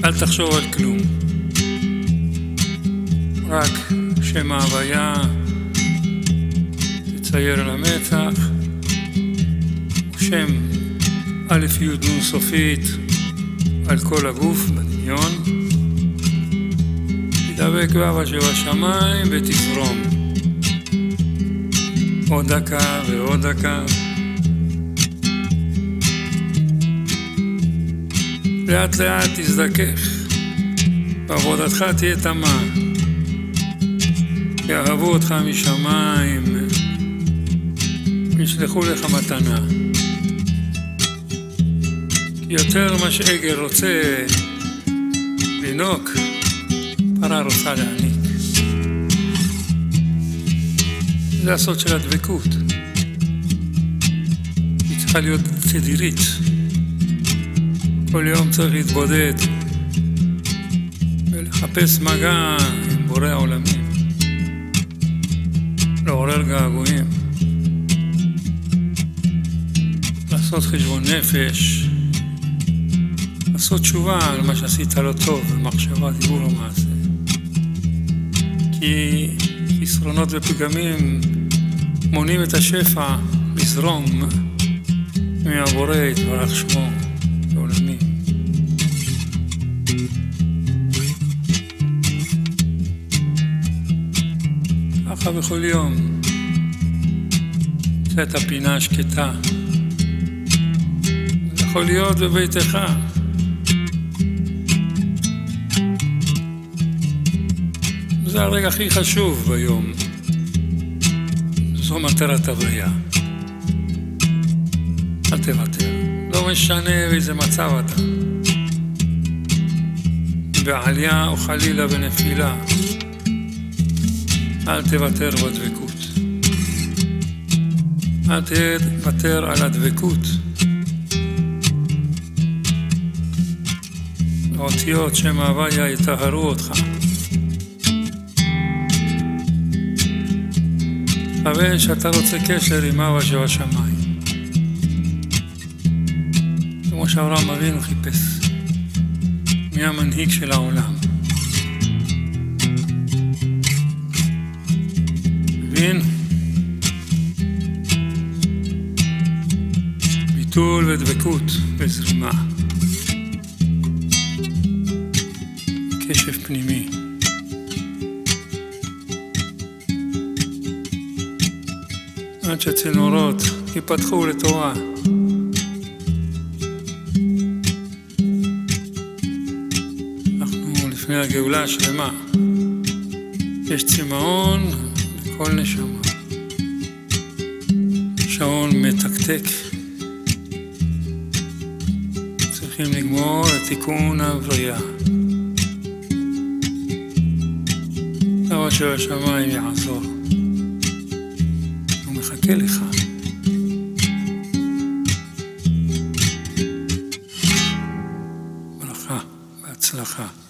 אל תחשוב על כלום, רק שם ההוויה תצייר על המצח, שם א' י' נ' סופית על כל הגוף בדמיון, תדבק באבא שבשמיים ותזרום עוד דקה ועוד דקה. לאט לאט תזדכך, בעבודתך תהיה תמה, יאהבו אותך משמיים, ישלחו לך מתנה. כי יותר מה שעגל רוצה לנוק, פרה רוצה להעניק. זה הסוד של הדבקות, היא צריכה להיות תדירית. כל יום צריך להתבודד ולחפש מגע עם בורא העולמים, לעורר געגועים, לעשות חשבון נפש, לעשות תשובה על מה שעשית לא טוב, במחשבה, דיבור או מעשה. כי חסרונות ופגמים מונעים את השפע לזרום מהבורא יתברך שמו לעולמים. ככה בכל יום זה את הפינה השקטה, זה יכול להיות בביתך, זה הרגע הכי חשוב ביום, זו מטרת הבריאה. אל תוותר, לא משנה באיזה מצב אתה, בעלייה או חלילה בנפילה, אל תוותר בדבקות, אל תוותר על הדבקות. האותיות שם ההוויה יטהרו אותך. תכוון שאתה רוצה קשר עם אבא שבשמיים, כמו שאברהם אבינו חיפש, מי המנהיג של העולם. מבין? ביטול ודבקות וזרימה, קשב פנימי. עד שהצינורות ייפתחו לתורה. אנחנו לפני הגאולה השלמה, יש צמאון לכל נשמה, שעון מתקתק, צריכים לגמור את תיקון הבריאה. אבא שבשמיים יעזור, הוא מחכה לך. ברכה, בהצלחה.